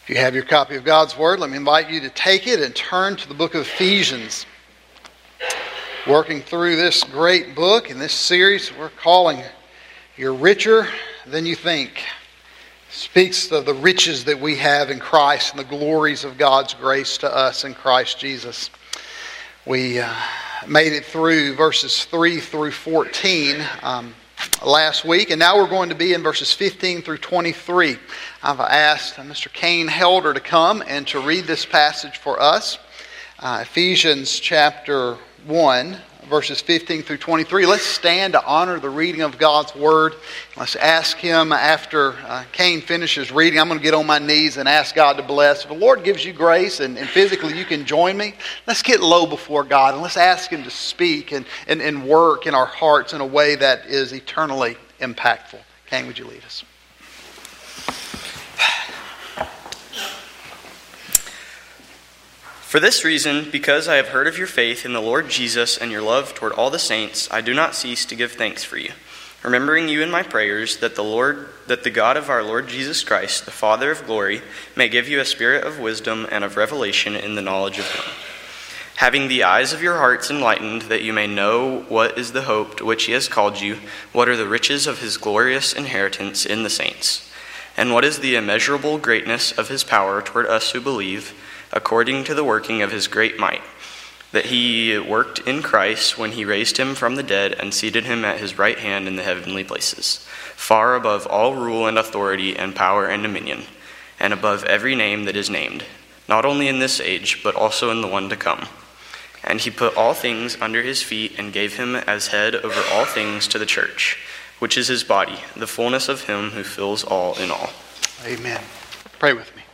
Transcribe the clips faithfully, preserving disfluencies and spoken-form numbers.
If you have your copy of God's Word, let me invite you to take it and turn to the book of Ephesians. Working through this great book in this series we're calling You're Richer Than You Think. It speaks of the riches that we have in Christ and the glories of God's grace to us in Christ Jesus. We uh, made it through verses three through fourteen um, last week, and now we're going to be in verses fifteen through twenty-three. I've asked Mister Kane Helder to come and to read this passage for us. Uh, Ephesians chapter one, verses fifteen through twenty-three. Let's stand to honor the reading of God's Word. Let's ask Him after uh, Kane finishes reading. I'm going to get on my knees and ask God to bless. If the Lord gives you grace and, and physically you can join me, let's get low before God and let's ask Him to speak and, and, and work in our hearts in a way that is eternally impactful. Kane, would you lead us? For this reason, because I have heard of your faith in the Lord Jesus and your love toward all the saints, I do not cease to give thanks for you, remembering you in my prayers, that the Lord, that the God of our Lord Jesus Christ, the Father of glory, may give you a spirit of wisdom and of revelation in the knowledge of Him, having the eyes of your hearts enlightened, that you may know what is the hope to which He has called you, what are the riches of His glorious inheritance in the saints, and what is the immeasurable greatness of His power toward us who believe, according to the working of His great might, that He worked in Christ when He raised Him from the dead and seated Him at His right hand in the heavenly places, far above all rule and authority and power and dominion, and above every name that is named, not only in this age, but also in the one to come. And He put all things under His feet and gave Him as head over all things to the church, which is His body, the fullness of Him who fills all in all. Amen. Pray with me.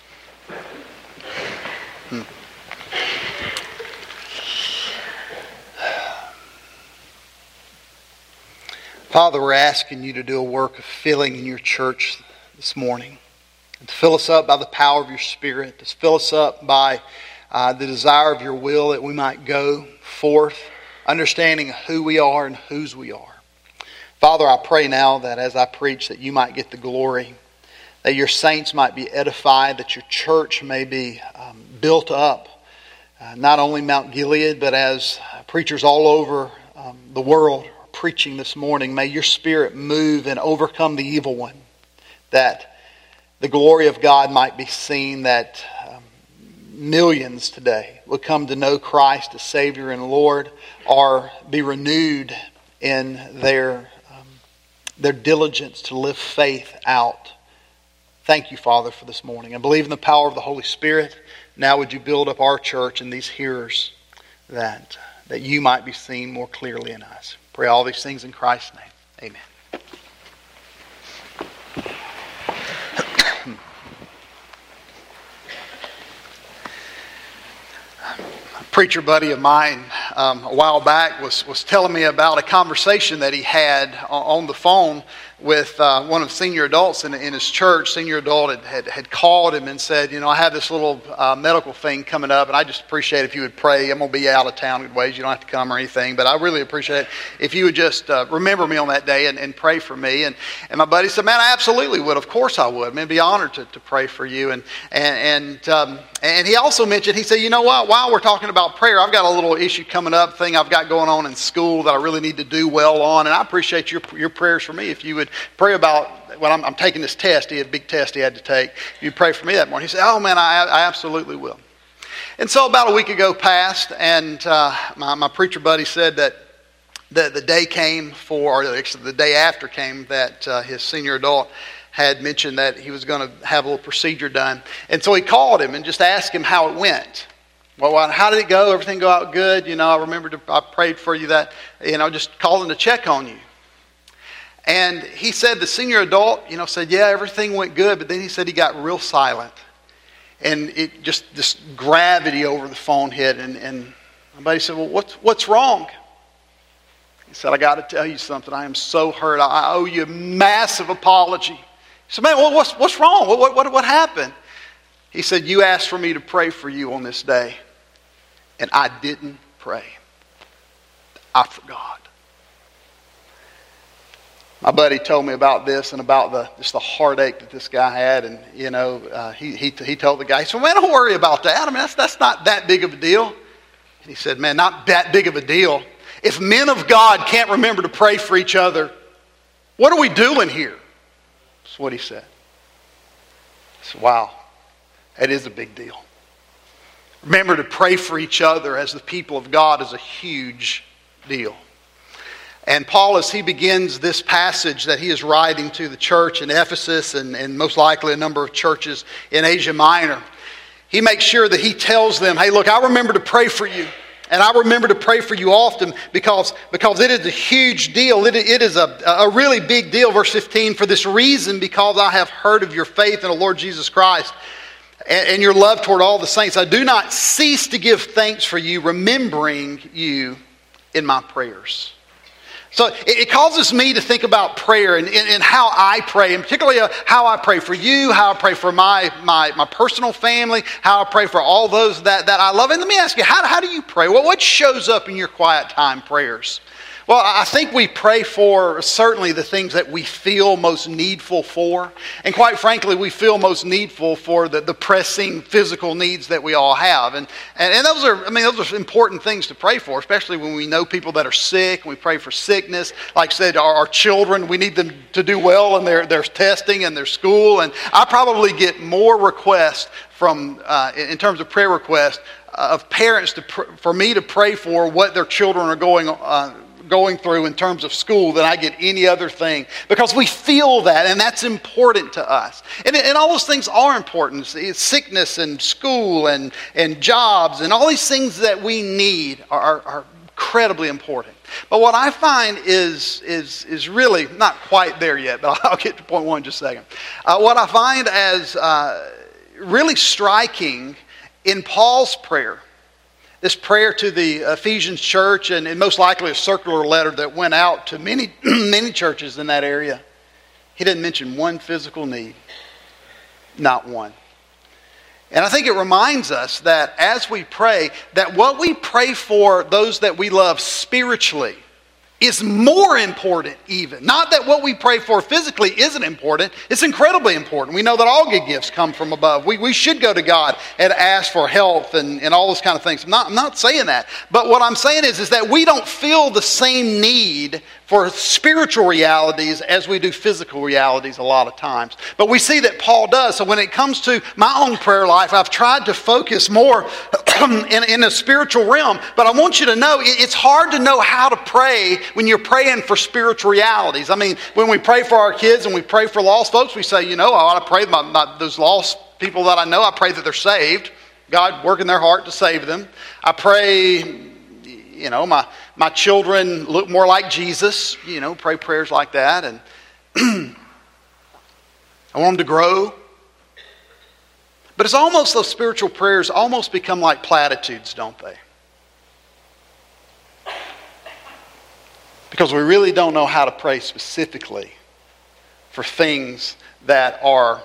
Father, we're asking you to do a work of filling in your church this morning. And to fill us up by the power of your Spirit. To fill us up by uh, the desire of your will that we might go forth, understanding who we are and whose we are. Father, I pray now that as I preach that you might get the glory. That your saints might be edified. That your church may be um, built up. Uh, not only Mount Gilead, but as preachers all over um, the world preaching this morning, may your Spirit move and overcome the evil one, that the glory of God might be seen, that um, millions today would come to know Christ as Savior and Lord, or be renewed in their um, their diligence to live faith out. Thank you, Father, for this morning. I believe in the power of the Holy Spirit. Now would you build up our church and these hearers, that, that you might be seen more clearly in us. Pray all these things in Christ's name. Amen. A preacher buddy of mine um, a while back was, was telling me about a conversation that he had on the phone with uh, one of the senior adults in, in his church. Senior adult had, had, had called him and said, you know, I have this little uh, medical thing coming up, and I just appreciate if you would pray. I'm going to be out of town in ways. You don't have to come or anything, but I really appreciate it if you would just uh, remember me on that day and, and pray for me. And, and my buddy said, man, I absolutely would. Of course I would. Man, I'd be honored to, to pray for you. And and and, um, and he also mentioned, he said, you know what, while we're talking about prayer, I've got a little issue coming up, thing I've got going on in school that I really need to do well on, and I appreciate your your prayers for me if you would pray about when I'm, I'm taking this test. He had a big test he had to take. You pray for me that morning. He said, oh man, I, I absolutely will. And so about a week ago passed, and uh, my, my preacher buddy said that the, the day came for, or actually the day after came, that uh, his senior adult had mentioned that he was going to have a little procedure done. And so he called him and just asked him how it went. Well, how did it go? Everything go out good? You know, I remember to, I prayed for you that, you know, just calling to check on you. And he said the senior adult, you know, said, yeah, everything went good. But then he said he got real silent. And it just, this gravity over the phone hit. And, and my buddy said, well, what's, what's wrong? He said, I got to tell you something. I am so hurt. I, I owe you a massive apology. He said, man, well, what's, what's wrong? What, what, what happened? He said, you asked for me to pray for you on this day. And I didn't pray. I forgot. My buddy told me about this and about the just the heartache that this guy had, and you know, uh, he he he told the guy, he said, "Man, don't worry about that. I mean, that's that's not that big of a deal." And he said, "Man, not that big of a deal. If men of God can't remember to pray for each other, what are we doing here?" That's what he said. I said, "Wow, that is a big deal. Remember to pray for each other as the people of God is a huge deal." And Paul, as he begins this passage that he is writing to the church in Ephesus and, and most likely a number of churches in Asia Minor, he makes sure that he tells them, hey, look, I remember to pray for you. And I remember to pray for you often because, because it is a huge deal. It, it is a, a really big deal. Verse fifteen, for this reason, because I have heard of your faith in the Lord Jesus Christ and, and your love toward all the saints, I do not cease to give thanks for you, remembering you in my prayers. So it causes me to think about prayer and, and, and how I pray, and particularly how I pray for you, how I pray for my, my, my personal family, how I pray for all those that, that I love. And let me ask you, how, how do you pray? Well, what shows up in your quiet time prayers? Well, I think we pray for certainly the things that we feel most needful for. And quite frankly, we feel most needful for the, the pressing physical needs that we all have. And, and, and those are, I mean, those are important things to pray for, especially when we know people that are sick. We pray for sickness. Like I said, our, our children, we need them to do well in their, their testing and their school. And I probably get more requests from, uh, in terms of prayer requests, uh, of parents to pr- for me to pray for what their children are going on. Uh, going through in terms of school than I get any other thing, because we feel that, and that's important to us. And, and all those things are important. It's sickness and school and, and jobs and all these things that we need are, are, are incredibly important. But what I find is, is, is really not quite there yet, but I'll get to point one in just a second. Uh, what I find as uh, really striking in Paul's prayer, this prayer to the Ephesians church, and, and most likely a circular letter that went out to many, many churches in that area, he didn't mention one physical need. Not one. And I think it reminds us that as we pray, that what we pray for those that we love spiritually is more important even. Not that what we pray for physically isn't important. It's incredibly important. We know that all good gifts come from above. We, we should go to God and ask for health and, and all those kind of things. I'm not, I'm not saying that. But what I'm saying is, is that we don't feel the same need for spiritual realities as we do physical realities a lot of times. But we see that Paul does. So when it comes to my own prayer life, I've tried to focus more in, in a spiritual realm. But I want you to know, it's hard to know how to pray when you're praying for spiritual realities. I mean, when we pray for our kids and we pray for lost folks, we say, you know, I ought to pray my, my, those lost people that I know, I pray that they're saved. God work in their heart to save them. I pray, you know, my, my children look more like Jesus. You know, pray prayers like that. And I want them to grow. But it's almost, those spiritual prayers almost become like platitudes, don't they? Because we really don't know how to pray specifically for things that are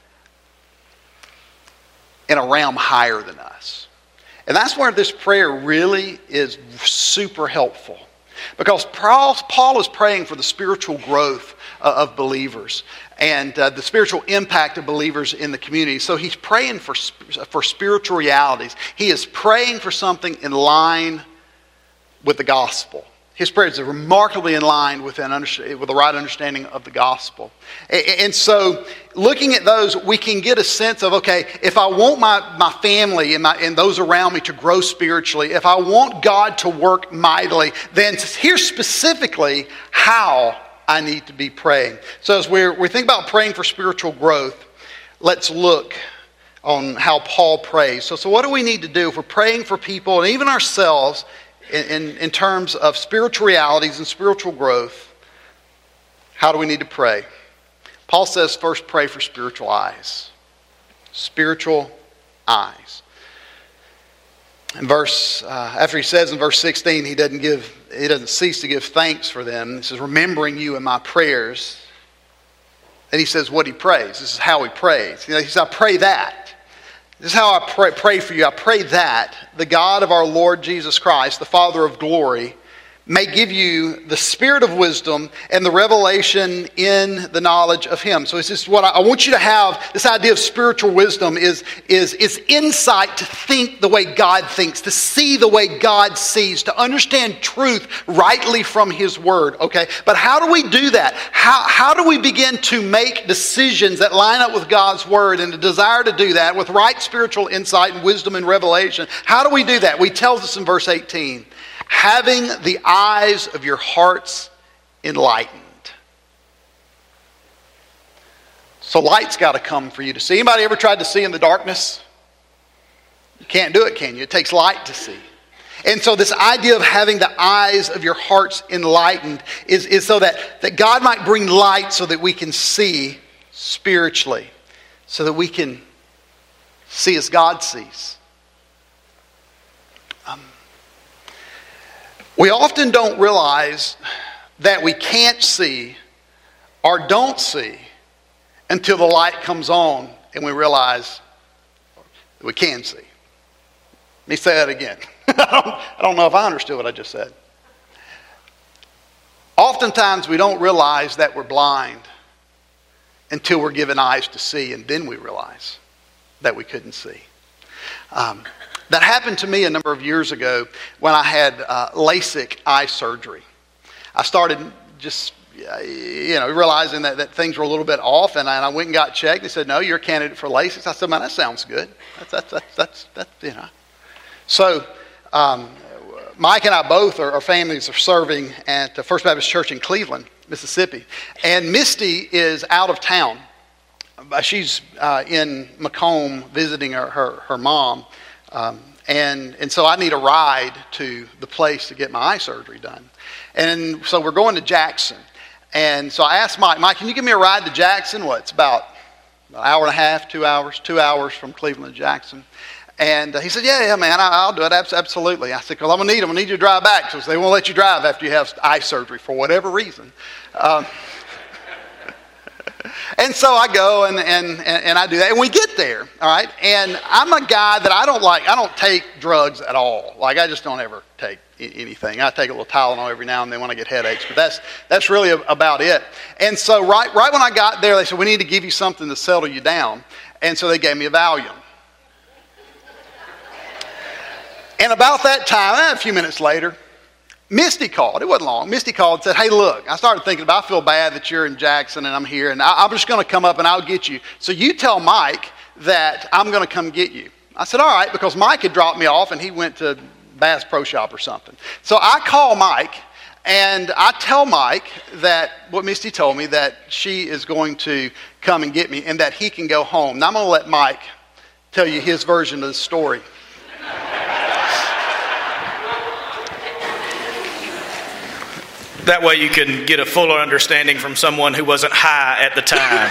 in a realm higher than us. And that's where this prayer really is super helpful. Because Paul is praying for the spiritual growth of believers and uh, the spiritual impact of believers in the community. So he's praying for, for spiritual realities. He is praying for something in line with the gospel. His prayers are remarkably in line with, an under, with the right understanding of the gospel. And, and so looking at those, we can get a sense of, okay, if I want my, my family and, my, and those around me to grow spiritually, if I want God to work mightily, then here's specifically how I need to be praying. So as we're, we think about praying for spiritual growth, let's look on how Paul prays. So, so what do we need to do if we're praying for people and even ourselves In, in, in terms of spiritual realities and spiritual growth? How do we need to pray? Paul says first, pray for spiritual eyes. Spiritual eyes. In verse, uh, after he says in verse sixteen, he doesn't give, he doesn't cease to give thanks for them. He says, remembering you in my prayers. Then he says what he prays. This is how he prays. You know, he says, I pray that. This is how I pray, pray for you. I pray that the God of our Lord Jesus Christ, the Father of glory, may give you the spirit of wisdom and the revelation in the knowledge of him. So it's just what I, I want you to have. This idea of spiritual wisdom is, is, is insight to think the way God thinks, to see the way God sees, to understand truth rightly from his word. Okay, but how do we do that? How, how do we begin to make decisions that line up with God's word, and a desire to do that with right spiritual insight and wisdom and revelation? How do we do that? Well, he tells us in verse eighteen, having the eyes of your hearts enlightened. So light's got to come for you to see. Anybody ever tried to see in the darkness? You can't do it, can you? It takes light to see. And so this idea of having the eyes of your hearts enlightened is, is so that, that God might bring light so that we can see spiritually, so that we can see as God sees. Um, we often don't realize that we can't see or don't see until the light comes on and we realize that we can see. Let me say that again. I, don't, I don't know if I understood what I just said. Oftentimes we don't realize that we're blind until we're given eyes to see, and then we realize that we couldn't see. Um, that happened to me a number of years ago when I had uh, LASIK eye surgery. I started just, you know, realizing that, that things were a little bit off, and I, and I went and got checked. They said, no, you're a candidate for LASIK. I said, man, that sounds good. That's, that's, that's, that's, that's you know. So um, Mike and I both, are, our families are serving at the First Baptist Church in Cleveland, Mississippi. And Misty is out of town. She's uh, in Macomb visiting her, her, her mom. Um, and, and so I need a ride to the place to get my eye surgery done. And so we're going to Jackson. And so I asked Mike, Mike, can you give me a ride to Jackson? What, it's about an hour and a half, two hours, two hours from Cleveland to Jackson. And uh, he said, yeah, yeah, man, I, I'll do it, absolutely. I said, because I'm going to need them. I need you to drive back, because they won't let you drive after you have eye surgery for whatever reason. Um, and so I go and, and, and I do that. And we get there, all right? And I'm a guy that I don't like, I don't take drugs at all. Like, I just don't ever take anything. I take a little Tylenol every now and then when I get headaches, but that's that's really about it. And so right, right when I got there, they said, we need to give you something to settle you down. And so they gave me a Valium. And about that time, a few minutes later, Misty called. It wasn't long. Misty called and said, hey, look, I started thinking about, I feel bad that you're in Jackson and I'm here, and I, I'm just going to come up and I'll get you. So you tell Mike that I'm going to come get you. I said, all right, because Mike had dropped me off and he went to Bass Pro Shop or something. So I call Mike and I tell Mike that what Misty told me, that she is going to come and get me and that he can go home. Now I'm going to let Mike tell you his version of the story. That way you can get a fuller understanding from someone who wasn't high at the time.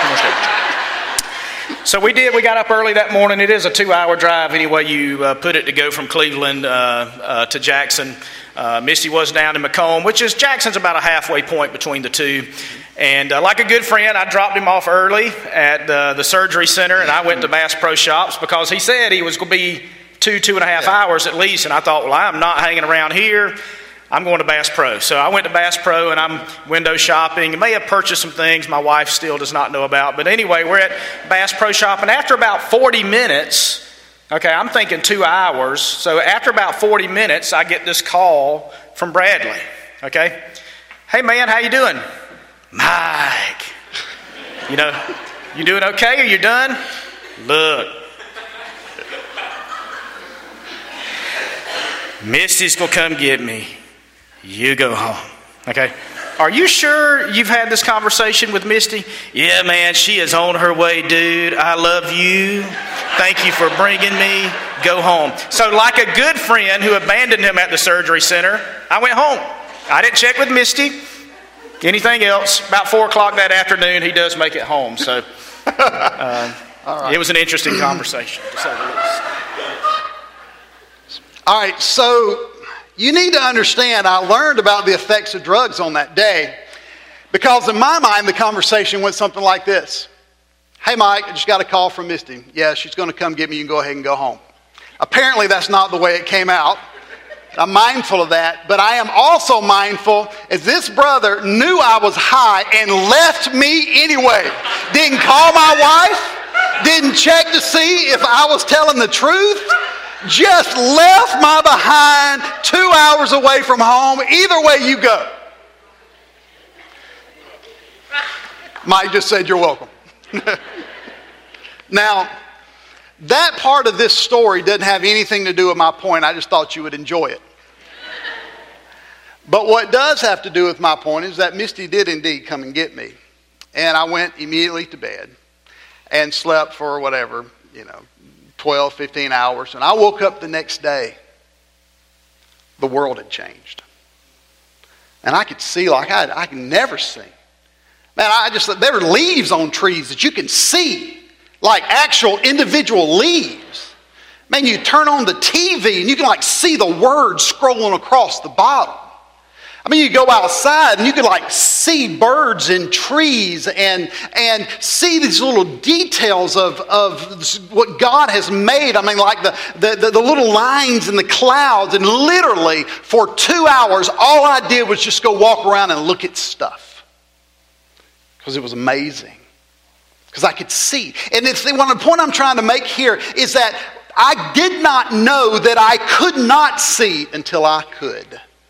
So we did, we got up early that morning. It is a two-hour drive anyway you uh, put it, to go from Cleveland uh, uh, to Jackson. Uh, Misty was down in Macomb, which is, Jackson's about a halfway point between the two. And uh, like a good friend, I dropped him off early at uh, the surgery center, and I went to Bass Pro Shops because he said he was going to be two, two and a half hours at least. And I thought, well, I'm not hanging around here. I'm going to Bass Pro. So I went to Bass Pro and I'm window shopping. I may have purchased some things my wife still does not know about. But anyway, we're at Bass Pro Shop, and after about forty minutes, okay, I'm thinking two hours. So after about forty minutes, I get this call from Bradley. Okay. Hey man, how you doing? Mike. You know, you doing okay? Are you done? Look. Misty's going to come get me. You go home. Okay? Are you sure you've had this conversation with Misty? Yeah, man, she is on her way, dude. I love you. Thank you for bringing me. Go home. So like a good friend who abandoned him at the surgery center, I went home. I didn't check with Misty. Anything else? About four o'clock that afternoon, he does make it home. So uh, All right. It was an interesting conversation, to say the least. All right, so you need to understand, I learned about the effects of drugs on that day, because in my mind, the conversation went something like this. Hey, Mike, I just got a call from Misty. Yeah, she's going to come get me. You can go ahead and go home. Apparently, that's not the way it came out. I'm mindful of that, but I am also mindful as this brother knew I was high and left me anyway. Didn't call my wife, didn't check to see if I was telling the truth, just left my behind two hours away from home. Either way you go. Mike just said you're welcome. Now, that part of this story doesn't have anything to do with my point. I just thought you would enjoy it. But what does have to do with my point is that Misty did indeed come and get me. And I went immediately to bed and slept for whatever, you know, twelve, fifteen hours. And I woke up the next day. The world had changed. And I could see like I, I could never see. Man, I just, there were leaves on trees that you can see. Like actual individual leaves. Man, you turn on the T V and you can like see the words scrolling across the bottom. I mean, you go outside and you can like see birds in trees and and see these little details of, of what God has made. I mean, like the, the, the, the little lines in the clouds. And literally for two hours, all I did was just go walk around and look at stuff. Because it was amazing. Because I could see. And it's the, one, the point I'm trying to make here is that I did not know that I could not see until I could.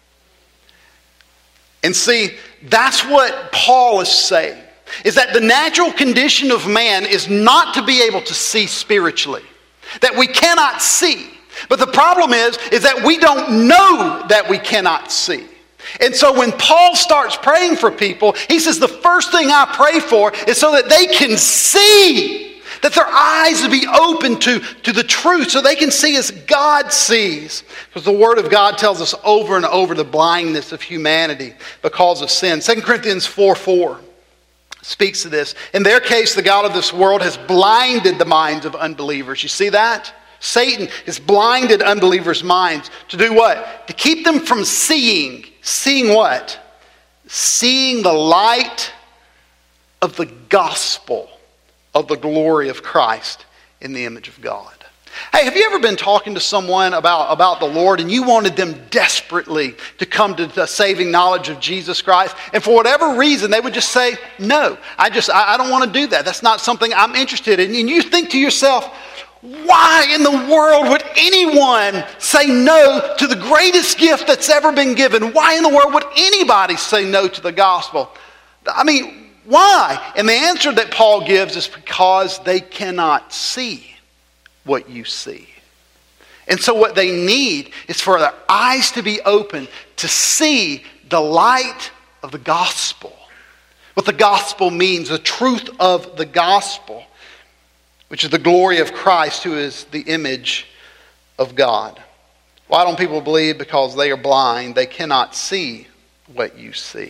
And see, that's what Paul is saying. Is that the natural condition of man is not to be able to see spiritually. That we cannot see. But the problem is, is that we don't know that we cannot see. And so when Paul starts praying for people, he says the first thing I pray for is so that they can see, that their eyes will be open to, to the truth, so they can see as God sees. Because the Word of God tells us over and over the blindness of humanity because of sin. Second Corinthians four four speaks to this. In their case, the God of this world has blinded the minds of unbelievers. You see that? Satan has blinded unbelievers' minds to do what? To keep them from seeing. Seeing what? Seeing the light of the gospel of the glory of Christ in the image of God. Hey, have you ever been talking to someone about, about the Lord and you wanted them desperately to come to the saving knowledge of Jesus Christ, and for whatever reason they would just say, no, I just I, I don't want to do that. That's not something I'm interested in. And you think to yourself, why in the world would anyone say no to the greatest gift that's ever been given? Why in the world would anybody say no to the gospel? I mean, why? And the answer that Paul gives is because they cannot see what you see. And so what they need is for their eyes to be open to see the light of the gospel. What the gospel means, the truth of the gospel, which is the glory of Christ, who is the image of God. Why don't people believe? Because they are blind. They cannot see what you see.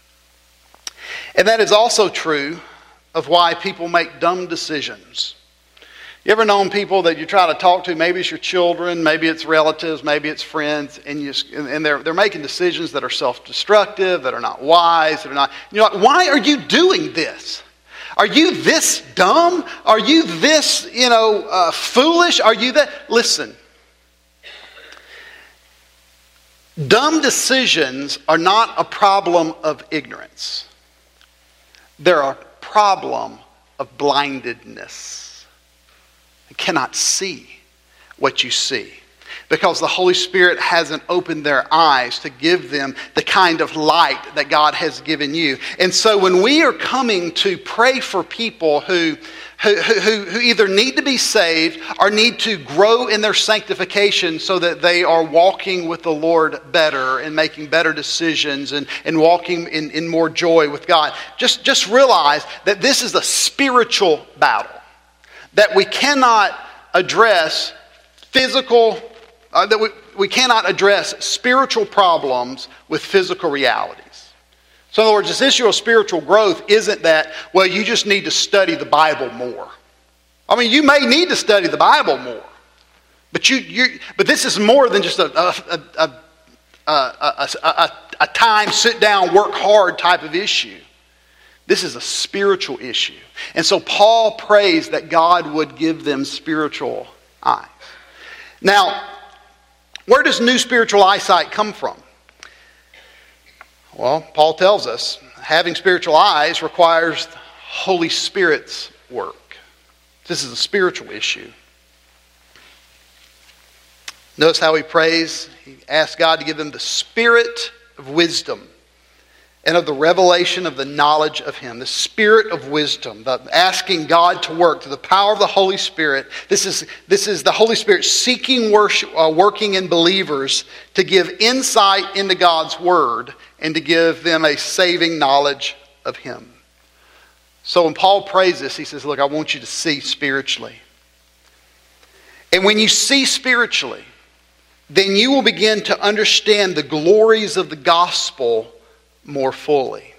And that is also true of why people make dumb decisions. You ever known people that you try to talk to, maybe it's your children, maybe it's relatives, maybe it's friends, and you and they're they're making decisions that are self-destructive, that are not wise, that are not. You're like, why are you doing this? Are you this dumb? Are you this, you know, uh, foolish? Are you that? Listen. Dumb decisions are not a problem of ignorance. They're a problem of blindedness. You cannot see what you see because the Holy Spirit hasn't opened their eyes to give them the kind of light that God has given you. And so when we are coming to pray for people who, who, who, who either need to be saved or need to grow in their sanctification so that they are walking with the Lord better and making better decisions and, and walking in, in more joy with God, just, just realize that this is a spiritual battle. That we cannot address physical, uh, that we, we cannot address spiritual problems with physical realities. So in other words, this issue of spiritual growth isn't that, well, you just need to study the Bible more. I mean, you may need to study the Bible more. But you, you but this is more than just a, a, a, a, a, a, a time, sit down, work hard type of issue. This is a spiritual issue. And so Paul prays that God would give them spiritual eyes. Now, Where does new spiritual eyesight come from? Well, Paul tells us having spiritual eyes requires the Holy Spirit's work. This is a spiritual issue. Notice how he prays. He asks God to give him the spirit of wisdom and of the revelation of the knowledge of him. The spirit of wisdom, the asking God to work through the power of the Holy Spirit. This is, this is the Holy Spirit seeking worship, uh, working in believers to give insight into God's Word and to give them a saving knowledge of him. So when Paul prays this, he says, look, I want you to see spiritually. And when you see spiritually, then you will begin to understand the glories of the gospel more fully.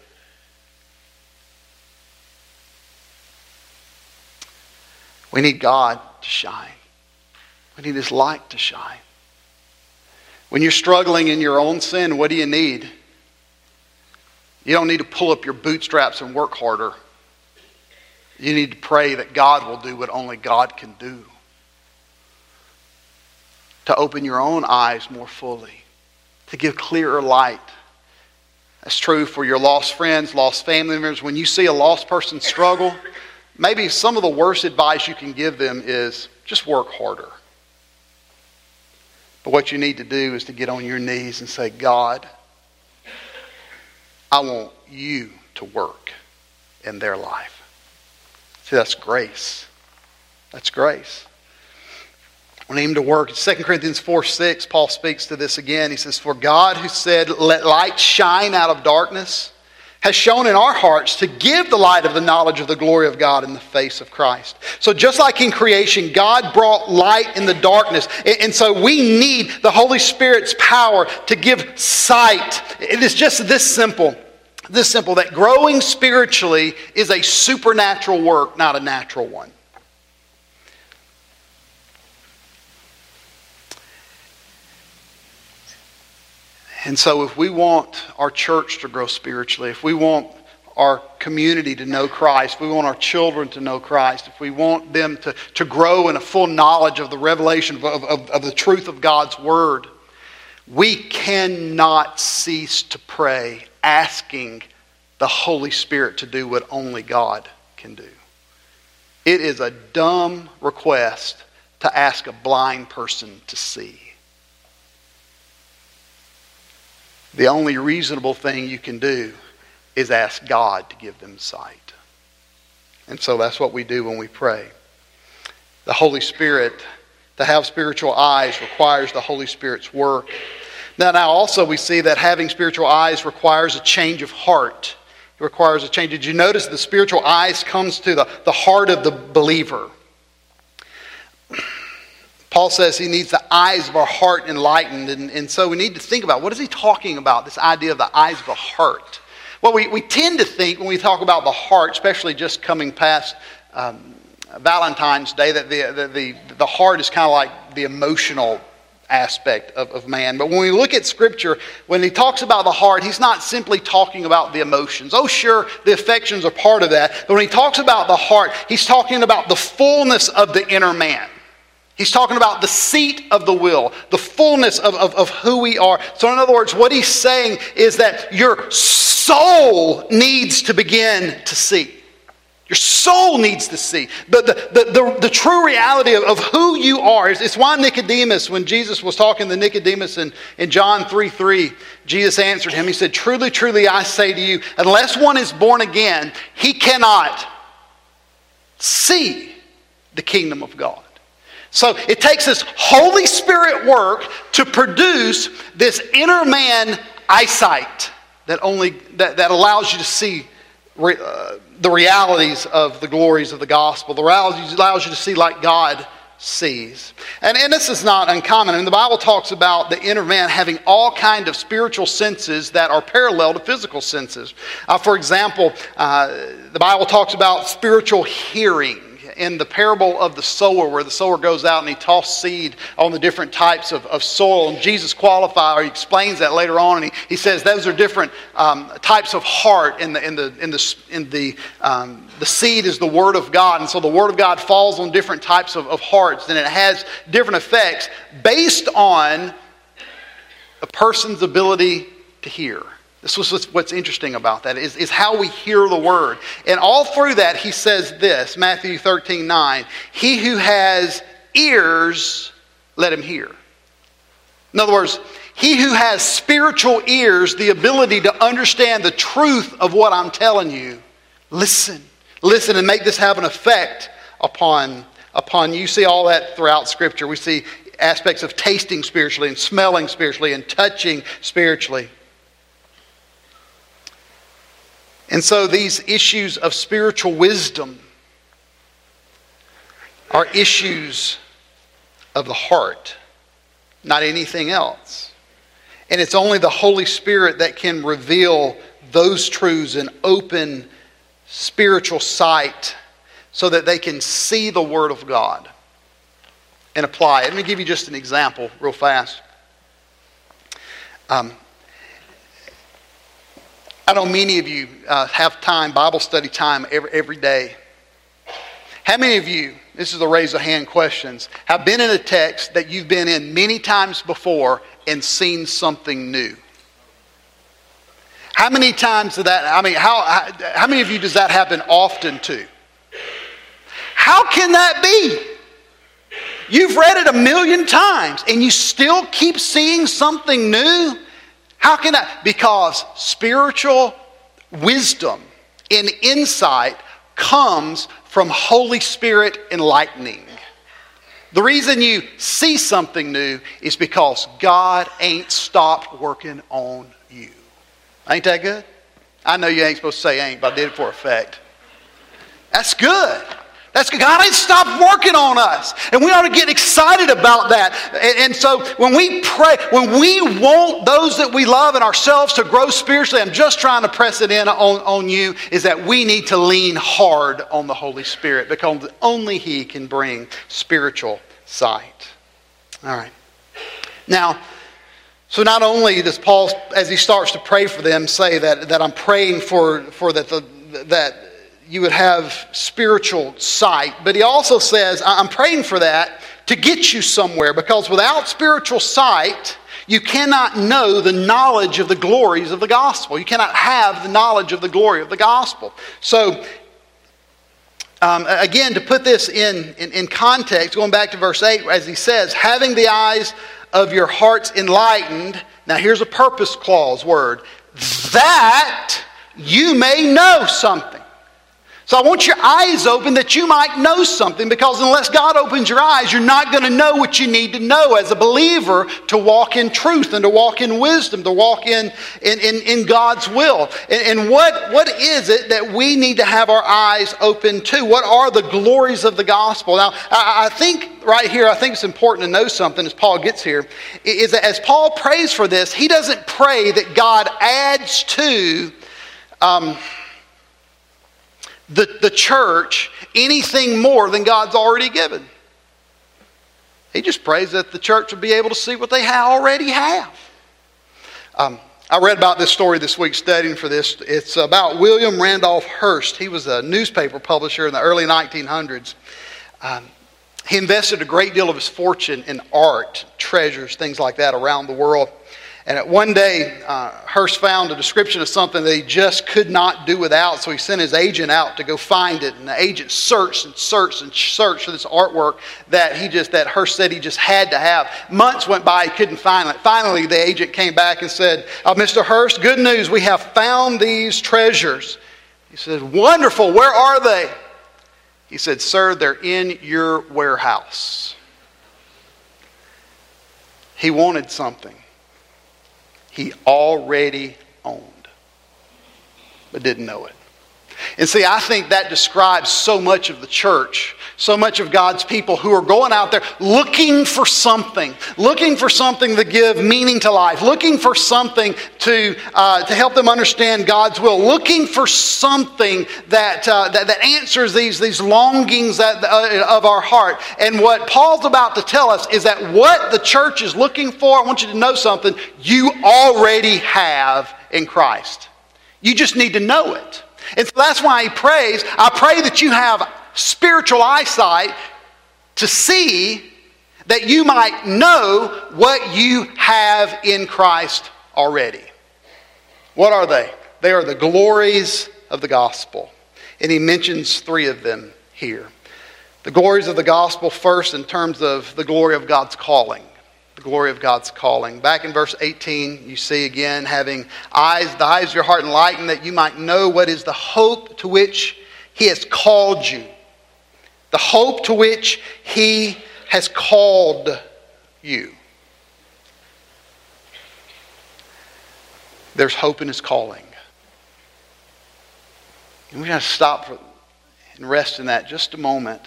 We need God to shine. We need His light to shine. When you're struggling in your own sin, what do you need? You don't need to pull up your bootstraps and work harder. You need to pray that God will do what only God can do. To open your own eyes more fully. To give clearer light. That's true for your lost friends, lost family members. When you see a lost person struggle, maybe some of the worst advice you can give them is just work harder. But what you need to do is to get on your knees and say, God, I want you to work in their life. See, that's grace. That's grace. I want him to work. In Second Corinthians four six, Paul speaks to this again. He says, for God who said, let light shine out of darkness, has shown in our hearts to give the light of the knowledge of the glory of God in the face of Christ. So just like in creation, God brought light in the darkness. And so we need the Holy Spirit's power to give sight. It is just this simple. This simple, that growing spiritually is a supernatural work, not a natural one. And so if we want our church to grow spiritually, if we want our community to know Christ, if we want our children to know Christ, if we want them to, to grow in a full knowledge of the revelation of, of, of the truth of God's Word, we cannot cease to pray, asking the Holy Spirit to do what only God can do. It is a dumb request to ask a blind person to see. The only reasonable thing you can do is ask God to give them sight. And so that's what we do when we pray. The Holy Spirit, to have spiritual eyes, requires the Holy Spirit's work. Now, now also we see that having spiritual eyes requires a change of heart. It requires a change. Did you notice the spiritual eyes comes to the, the heart of the believer? Paul says he needs the eyes of our heart enlightened. And, and so we need to think about, what is he talking about, this idea of the eyes of the heart? Well, we, we tend to think when we talk about the heart, especially just coming past um, Valentine's Day, that the, the, the, the heart is kind of like the emotional aspect of, of man. But when we look at Scripture, when he talks about the heart, he's not simply talking about the emotions. Oh, sure, the affections are part of that. But when he talks about the heart, he's talking about the fullness of the inner man. He's talking about the seat of the will, the fullness of, of, of who we are. So in other words, what he's saying is that your soul needs to begin to see. Your soul needs to see. The, the, the, the, the true reality of, of who you are. It's, it's why Nicodemus, when Jesus was talking to Nicodemus in, in John three three, Jesus answered him. He said, truly, truly, I say to you, unless one is born again, he cannot see the kingdom of God. So it takes this Holy Spirit work to produce this inner man eyesight that only that, that allows you to see re, uh, the realities of the glories of the gospel. The realities allows you to see like God sees. And, and this is not uncommon. I mean, the Bible talks about the inner man having all kind of spiritual senses that are parallel to physical senses. Uh, for example, uh, the Bible talks about spiritual hearing. In the parable of the sower, where the sower goes out and he tosses seed on the different types of, of soil. And Jesus qualifies, or he explains that later on, and he, he says those are different um, types of heart. In the in the in the in the um, the seed is the Word of God, and so the Word of God falls on different types of, of hearts, and it has different effects based on a person's ability to hear. This was what's interesting about that, is, is how we hear the word. And all through that, he says this, Matthew thirteen nine, he who has ears, let him hear. In other words, he who has spiritual ears, the ability to understand the truth of what I'm telling you, listen. Listen and make this have an effect upon, upon you. You see all that throughout Scripture. We see aspects of tasting spiritually and smelling spiritually and touching spiritually. And so these issues of spiritual wisdom are issues of the heart, not anything else. And it's only the Holy Spirit that can reveal those truths and open spiritual sight so that they can see the Word of God and apply it. Let me give you just an example real fast. Um, I know many of you uh, have time, Bible study time every, every day. How many of you, this is a raise of hand questions, have been in a text that you've been in many times before and seen something new? How many times did that, I mean, how, how, how many of you does that happen often to? How can that be? You've read it a million times and you still keep seeing something new? How can that? Because spiritual wisdom and insight comes from Holy Spirit enlightening. The reason you see something new is because God ain't stopped working on you. Ain't that good? I know you ain't supposed to say ain't, but I did it for effect. That's good. That's good. God ain't stopped working on us. And we ought to get excited about that. And, and so when we pray, when we want those that we love and ourselves to grow spiritually, I'm just trying to press it in on, on you, is that we need to lean hard on the Holy Spirit because only He can bring spiritual sight. All right. Now, so not only does Paul, as he starts to pray for them, say that, that I'm praying for, for that, the, that you would have spiritual sight, but he also says, I'm praying for that to get you somewhere, because without spiritual sight, you cannot know the knowledge of the glories of the gospel. You cannot have the knowledge of the glory of the gospel. So, um, again, to put this in, in, in context, going back to verse eight, as he says, having the eyes of your hearts enlightened. Now here's a purpose clause word. That you may know something. So I want your eyes open that you might know something, because unless God opens your eyes, you're not going to know what you need to know as a believer to walk in truth and to walk in wisdom, to walk in, in, in, in God's will. And, and what, what is it that we need to have our eyes open to? What are the glories of the gospel? Now, I, I think right here, I think it's important to know something as Paul gets here, is that as Paul prays for this, he doesn't pray that God adds to Um, The, the church anything more than God's already given. He just prays that the church will be able to see what they already have. Um, I read about this story this week studying for this. It's about William Randolph Hearst. He was a newspaper publisher in the early nineteen hundreds. Um, he invested a great deal of his fortune in art, treasures, things like that around the world. And at one day, uh, Hearst found a description of something that he just could not do without, so he sent his agent out to go find it. And the agent searched and searched and searched for this artwork that he just that Hearst said he just had to have. Months went by, he couldn't find it. Finally, the agent came back and said, oh, Mister Hearst, good news, we have found these treasures. He said, wonderful, where are they? He said, sir, they're in your warehouse. He wanted something he already owned, but didn't know it. And see, I think that describes so much of the church, so much of God's people who are going out there looking for something, looking for something to give meaning to life, looking for something to uh, to help them understand God's will, looking for something that uh, that, that answers these, these longings that, uh, of our heart. And what Paul's about to tell us is that what the church is looking for, I want you to know something, you already have in Christ. You just need to know it. And so that's why he prays, I pray that you have spiritual eyesight to see that you might know what you have in Christ already. What are they? They are the glories of the gospel. And he mentions three of them here. The glories of the gospel first in terms of the glory of God's calling. The glory of God's calling. Back in verse eighteen, you see again, having eyes, the eyes of your heart enlightened, that you might know what is the hope to which he has called you. The hope to which he has called you. There's hope in his calling. And we're going to stop for, and rest in that just a moment.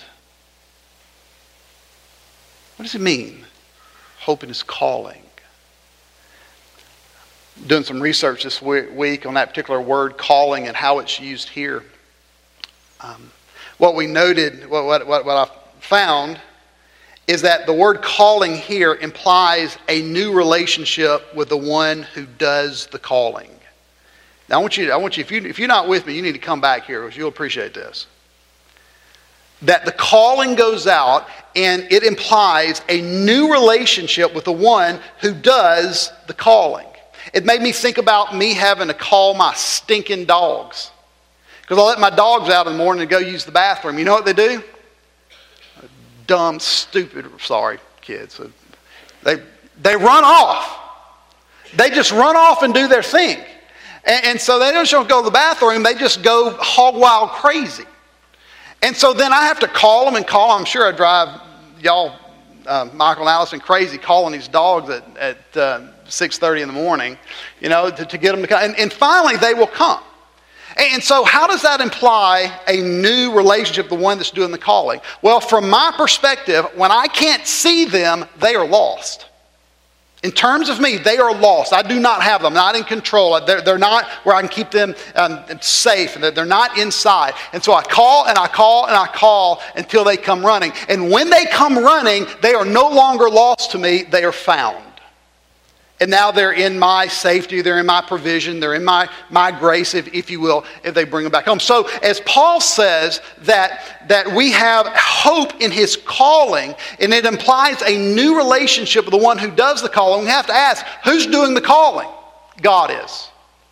What does it mean? Hope in his calling. Doing some research this week on that particular word, calling, and how it's used here. Um, what we noted, what, what, what I found, is that the word calling here implies a new relationship with the one who does the calling. Now I want you, I want you, if you, if you're not with me, you need to come back here because you'll appreciate this. That the calling goes out and it implies a new relationship with the one who does the calling. It made me think about me having to call my stinking dogs. Because I let my dogs out in the morning to go use the bathroom. You know what they do? Dumb, stupid, sorry, kids. They, they run off. They just run off and do their thing. And, and so they don't just go to the bathroom, they just go hog wild crazy. And so then I have to call them and call them. I'm sure I drive y'all, uh, Michael and Allison, crazy calling these dogs at, at uh, six thirty in the morning, you know, to, to get them to come. And, and finally they will come. And so how does that imply a new relationship, the one that's doing the calling? Well, from my perspective, when I can't see them, they are lost. In terms of me, they are lost. I do not have them, not in control. They're, they're not where I can keep them um, safe. And they're not inside. And so I call and I call and I call until they come running. And when they come running, they are no longer lost to me. They are found. And now they're in my safety, they're in my provision, they're in my, my grace, if, if you will, if they bring them back home. So as Paul says that, that we have hope in his calling, and it implies a new relationship with the one who does the calling, we have to ask, who's doing the calling? God is.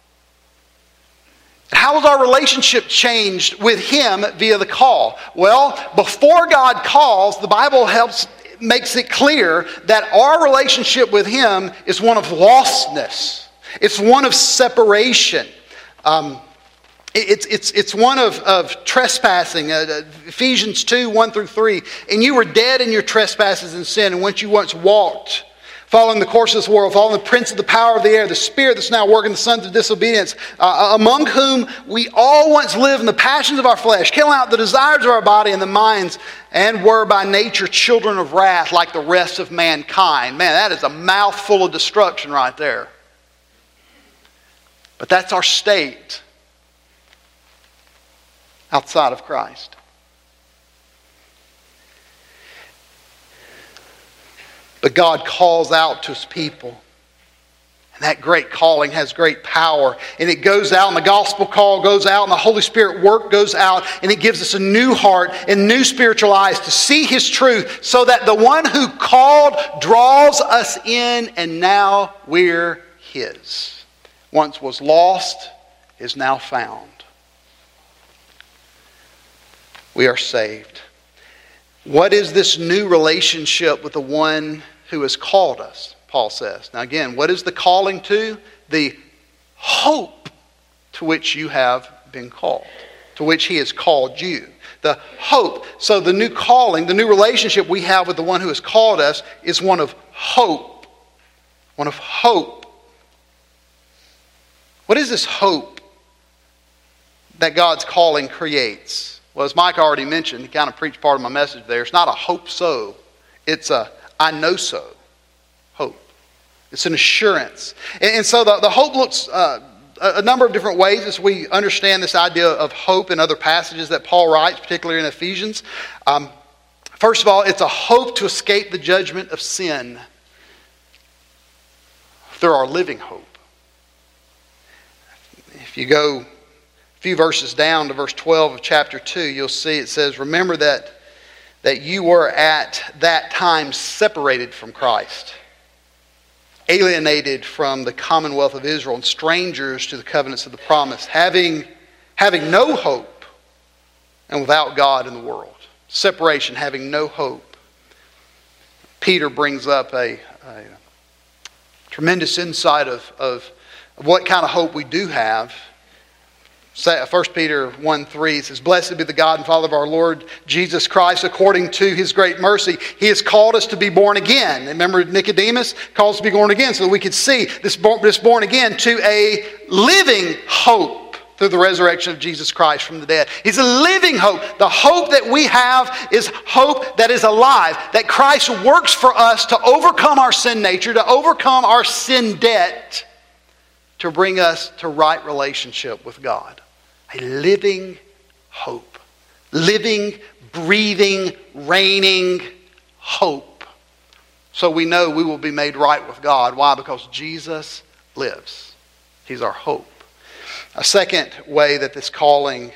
How has our relationship changed with him via the call? Well, before God calls, the Bible helps makes it clear that our relationship with him is one of lostness. It's one of separation. Um, it's, it's, it's one of, of trespassing. Uh, Ephesians two, one through three. And you were dead in your trespasses and sin, in which you once walked, following the course of this world, following the prince of the power of the air, the spirit that's now working the sons of disobedience, uh, among whom we all once lived in the passions of our flesh, killing out the desires of our body and the minds, and were by nature children of wrath like the rest of mankind. Man, that is a mouthful of destruction right there. But that's our state outside of Christ. But God calls out to his people. And that great calling has great power. And it goes out, and the gospel call goes out, and the Holy Spirit work goes out, and it gives us a new heart and new spiritual eyes to see his truth, so that the one who called draws us in, and now we're his. Once was lost, is now found. We are saved. What is this new relationship with the one who has called us? Paul says. Now again, what is the calling to? The hope to which you have been called. To which he has called you. The hope. So the new calling, the new relationship we have with the one who has called us is one of hope. One of hope. What is this hope that God's calling creates? Well, as Mike already mentioned, he kind of preached part of my message there. It's not a hope so. It's a I know so hope. It's an assurance. And, and so the, the hope looks uh, a number of different ways as we understand this idea of hope in other passages that Paul writes, particularly in Ephesians. Um, first of all, it's a hope to escape the judgment of sin through our living hope. If you go a few verses down to verse twelve of chapter two, you'll see it says, remember that that you were at that time separated from Christ, alienated from the commonwealth of Israel, and strangers to the covenants of the promise, having, having no hope and without God in the world. Separation, having no hope. Peter brings up a, a tremendous insight of, of what kind of hope we do have. First Peter one three says, "Blessed be the God and Father of our Lord Jesus Christ, according to His great mercy. He has called us to be born again." Remember Nicodemus? Calls us to be born again so that we could see this born, this born again to a living hope through the resurrection of Jesus Christ from the dead. He's a living hope. The hope that we have is hope that is alive, that Christ works for us to overcome our sin nature, to overcome our sin debt, to bring us to right relationship with God. A living hope. Living, breathing, reigning hope. So we know we will be made right with God. Why? Because Jesus lives. He's our hope. A second way that this calling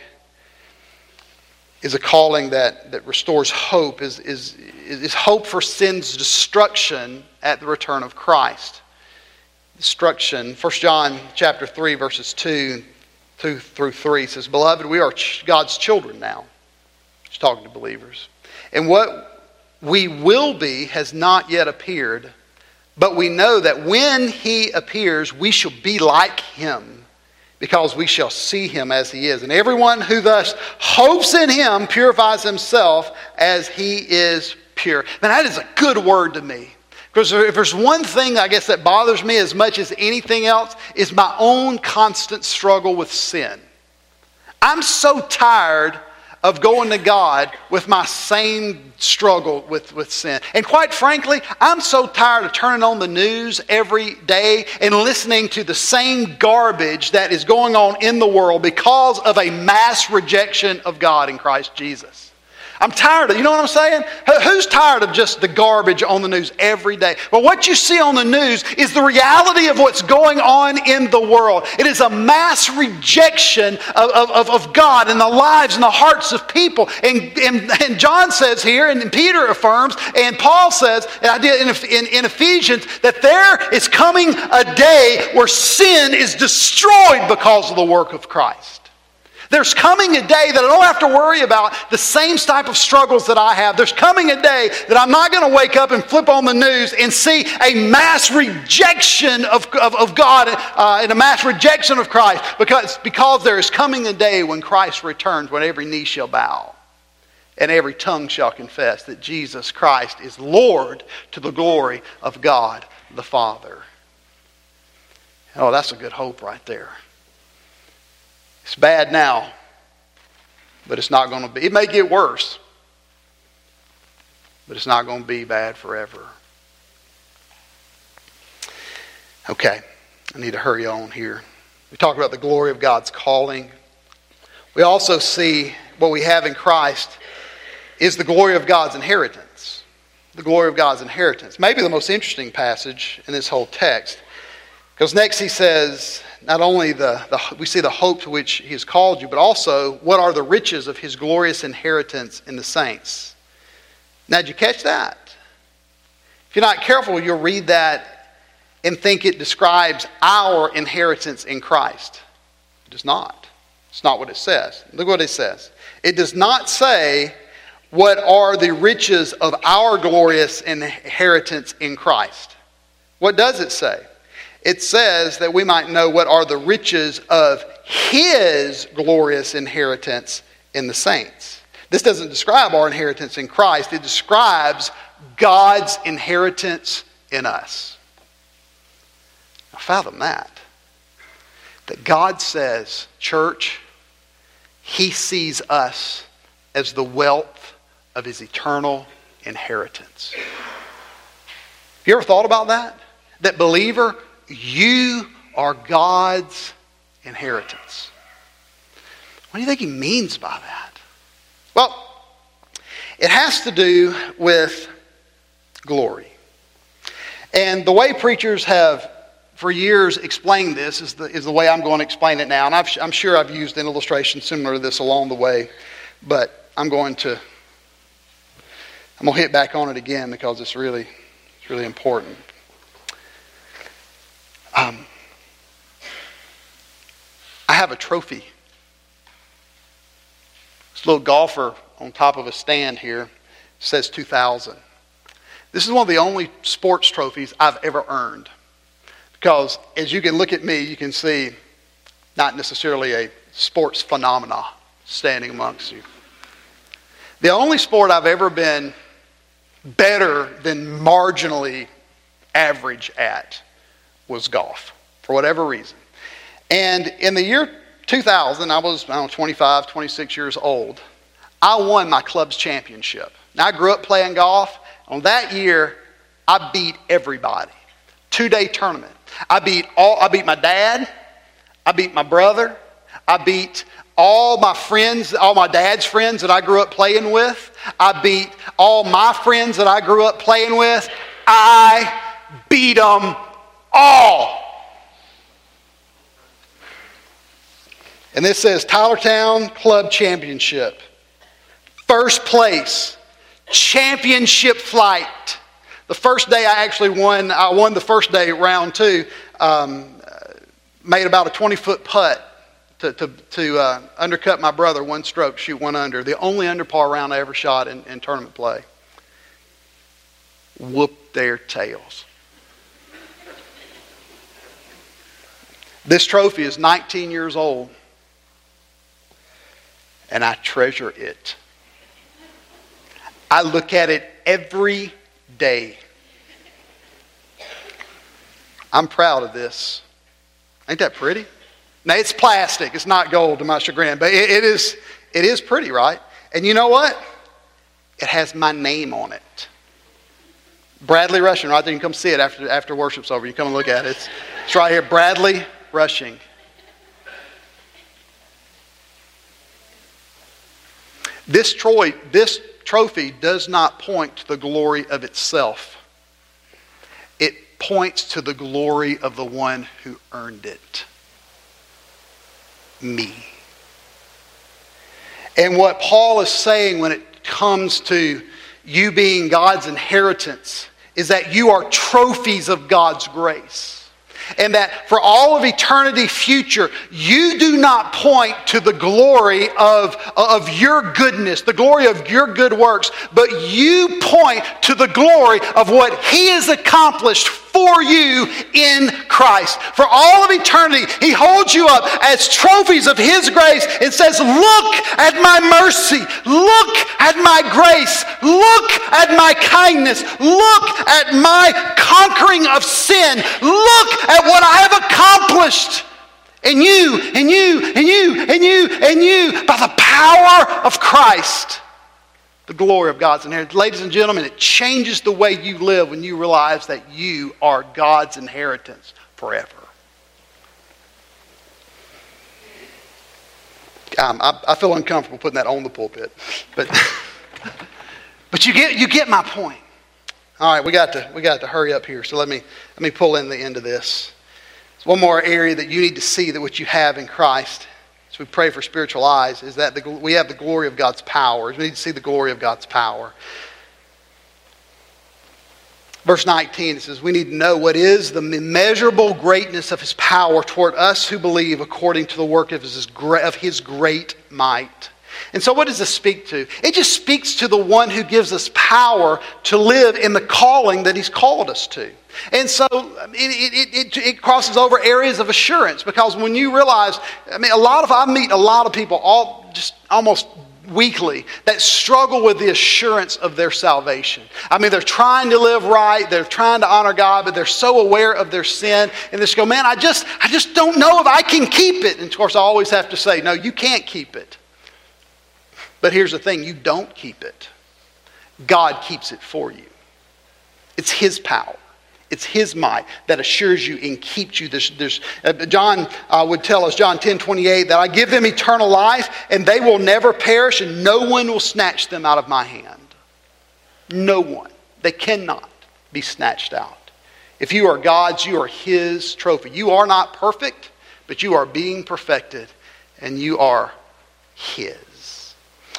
is a calling that, that restores hope is, is, is hope for sin's destruction at the return of Christ. Destruction. First John chapter three, verses two through three says, "Beloved, we are God's children now." He's talking to believers. "And what we will be has not yet appeared, but we know that when He appears, we shall be like Him, because we shall see Him as He is. And everyone who thus hopes in Him purifies himself as He is pure." Man, that is a good word to me. Because if there's one thing, I guess, that bothers me as much as anything else, is my own constant struggle with sin. I'm so tired of going to God with my same struggle with, with sin. And quite frankly, I'm so tired of turning on the news every day and listening to the same garbage that is going on in the world because of a mass rejection of God in Christ Jesus. I'm tired of, you know what I'm saying? Who's tired of just the garbage on the news every day? But what you see on the news is the reality of what's going on in the world. It is a mass rejection of, of, of God and the lives and the hearts of people. And, and, and John says here, and Peter affirms, and Paul says in, in, in Ephesians, that there is coming a day where sin is destroyed because of the work of Christ. There's coming a day that I don't have to worry about the same type of struggles that I have. There's coming a day that I'm not going to wake up and flip on the news and see a mass rejection of, of, of God uh, and a mass rejection of Christ. Because, because there is coming a day when Christ returns, when every knee shall bow and every tongue shall confess that Jesus Christ is Lord to the glory of God the Father. Oh, that's a good hope right there. It's bad now, but it's not going to be. It may get worse, but it's not going to be bad forever. Okay, I need to hurry on here. We talked about the glory of God's calling. We also see what we have in Christ is the glory of God's inheritance. The glory of God's inheritance. Maybe the most interesting passage in this whole text. Because next he says, not only the, the we see the hope to which He has called you, but also what are the riches of His glorious inheritance in the saints. Now, did you catch that? If you're not careful, you'll read that and think it describes our inheritance in Christ. It does not. It's not what it says. Look what it says. It does not say what are the riches of our glorious inheritance in Christ. What does it say? It says that we might know what are the riches of His glorious inheritance in the saints. This doesn't describe our inheritance in Christ. It describes God's inheritance in us. Now fathom that. That God says, church, He sees us as the wealth of His eternal inheritance. Have you ever thought about that? That believer, you are God's inheritance. What do you think He means by that? Well, it has to do with glory. And the way preachers have for years explained this is the, is the way I'm going to explain it now. And I've, I'm sure I've used an illustration similar to this along the way, but I'm going to I'm going to hit back on it again because it's really, it's really important. Um, I have a trophy. This little golfer on top of a stand here says two thousand. This is one of the only sports trophies I've ever earned. Because as you can look at me, you can see not necessarily a sports phenomena standing amongst you. The only sport I've ever been better than marginally average at was golf, for whatever reason. And in the year two thousand, I was, I don't know, twenty-five, twenty-six years old. I won my club's championship. Now, I grew up playing golf. On that year, I beat everybody. Two-day tournament. I beat all. I beat my dad. I beat my brother. I beat all my friends, all my dad's friends that I grew up playing with. I beat all my friends that I grew up playing with. I beat them all. And this says Tylertown Club Championship. First place. Championship flight. The first day I actually won, I won the first day, round two. Um, made about a twenty-foot putt to, to, to uh, undercut my brother, one stroke, shoot one under. The only under par round I ever shot in, in tournament play. Whooped their tails. This trophy is nineteen years old. And I treasure it. I look at it every day. I'm proud of this. Ain't that pretty? Now, it's plastic. It's not gold, to my chagrin. But it, it is it is pretty, right? And you know what? It has my name on it. Bradley Rushing, right there. You can come see it after, after worship's over. You come and look at it. It's, it's right here. Bradley Rushing. This, Troy, this trophy does not point to the glory of itself. It points to the glory of the one who earned it. Me. And what Paul is saying when it comes to you being God's inheritance is that you are trophies of God's grace. And that for all of eternity future, you do not point to the glory of, of your goodness, the glory of your good works, but you point to the glory of what He has accomplished for you in Christ. For all of eternity, He holds you up as trophies of His grace and says, look at my mercy, look at my grace, look at my kindness, look at my conquering of sin, look at what I have accomplished in you, and you, and you, and you, and you, by the power of Christ. The glory of God's inheritance. Ladies and gentlemen, it changes the way you live when you realize that you are God's inheritance forever. Um, I, I feel uncomfortable putting that on the pulpit, but but you get you get my point. All right, we got to we got to hurry up here. So let me let me pull in the end of this. There's one more area that you need to see that what you have in Christ. As we pray for spiritual eyes, is that the, we have the glory of God's power. We need to see the glory of God's power. Verse nineteen, it says, we need to know what is the immeasurable greatness of His power toward us who believe according to the work of His, of his great might. And so what does this speak to? It just speaks to the one who gives us power to live in the calling that He's called us to. And so it, it, it, it crosses over areas of assurance, because when you realize, I mean, a lot of, I meet a lot of people all just almost weekly that struggle with the assurance of their salvation. I mean, they're trying to live right, they're trying to honor God, but they're so aware of their sin, and they just go, man, I just, I just don't know if I can keep it. And of course, I always have to say, no, you can't keep it. But here's the thing, you don't keep it. God keeps it for you. It's His power. It's His might that assures you and keeps you. There's, there's, uh, John uh, would tell us, John ten twenty-eight, that I give them eternal life and they will never perish and no one will snatch them out of my hand. No one. They cannot be snatched out. If you are God's, you are His trophy. You are not perfect, but you are being perfected and you are His.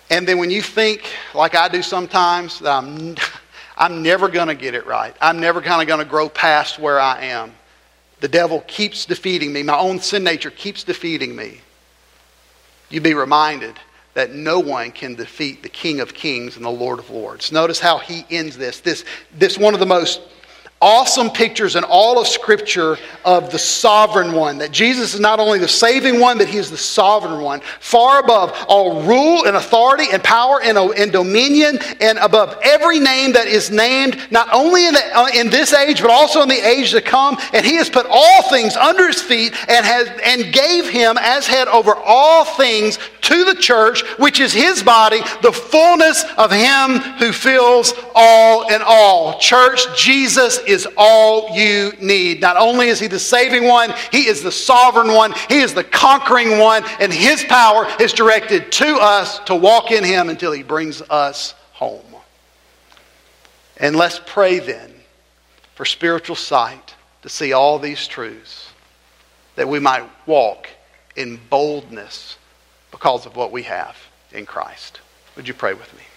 And then when you think, like I do sometimes, that I'm, I'm never going to get it right. I'm never kind of going to grow past where I am. The devil keeps defeating me. My own sin nature keeps defeating me. You be reminded that no one can defeat the King of Kings and the Lord of Lords. Notice how he ends this. This, this one of the most awesome pictures in all of Scripture of the sovereign one. That Jesus is not only the saving one, but he is the sovereign one. Far above all rule and authority and power and, and dominion, and above every name that is named, not only in, the, uh, in this age, but also in the age to come. And he has put all things under his feet and, has, and gave him as head over all things to the church, which is his body, the fullness of him who fills all in all. Church, Jesus is all you need. Not only is he the saving one, he is the sovereign one, he is the conquering one, and his power is directed to us to walk in him until he brings us home. And let's pray then for spiritual sight to see all these truths, that we might walk in boldness because of what we have in Christ. Would you pray with me?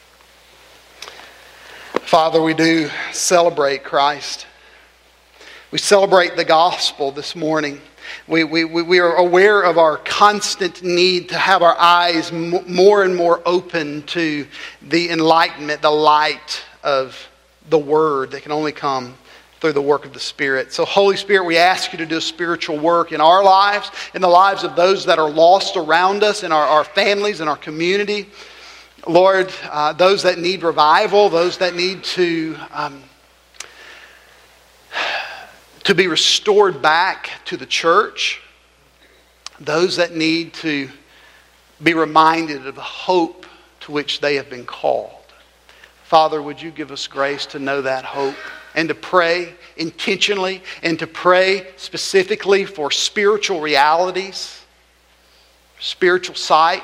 Father, we do celebrate Christ. We celebrate the gospel this morning. We, we, we are aware of our constant need to have our eyes more and more open to the enlightenment, the light of the Word that can only come through the work of the Spirit. So Holy Spirit, we ask you to do a spiritual work in our lives, in the lives of those that are lost around us, in our, our families, in our community. Lord, uh, those that need revival, those that need to um, to be restored back to the church, those that need to be reminded of the hope to which they have been called. Father, would you give us grace to know that hope and to pray intentionally and to pray specifically for spiritual realities, spiritual sight,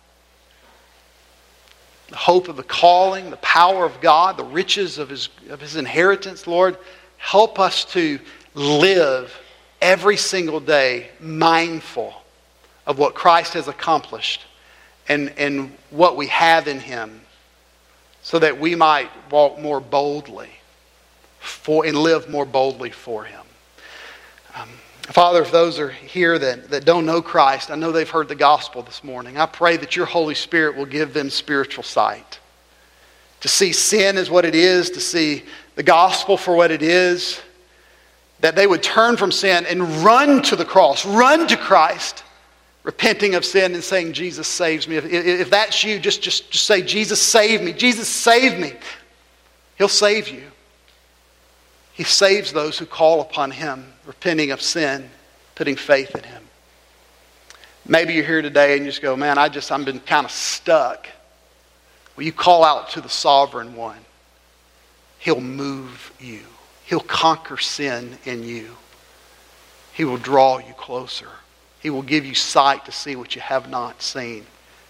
the hope of the calling, the power of God, the riches of His, of His inheritance. Lord, help us to live every single day mindful of what Christ has accomplished and, and what we have in Him, so that we might walk more boldly for and live more boldly for Him. Um, Father, if those are here that, that don't know Christ, I know they've heard the gospel this morning. I pray that your Holy Spirit will give them spiritual sight. To see sin as what it is, to see the gospel for what it is. That they would turn from sin and run to the cross, run to Christ, repenting of sin and saying, Jesus saves me. If, if that's you, just, just, just say, Jesus save me. Jesus save me. He'll save you. He saves those who call upon Him, repenting of sin, putting faith in Him. Maybe you're here today and you just go, man, I just, I've been kind of stuck. Well, you call out to the sovereign one. He'll move you. He'll conquer sin in you. He will draw you closer. He will give you sight to see what you have not seen.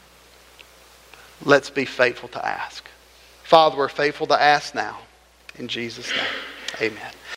Let's be faithful to ask. Father, we're faithful to ask now. In Jesus' name, amen.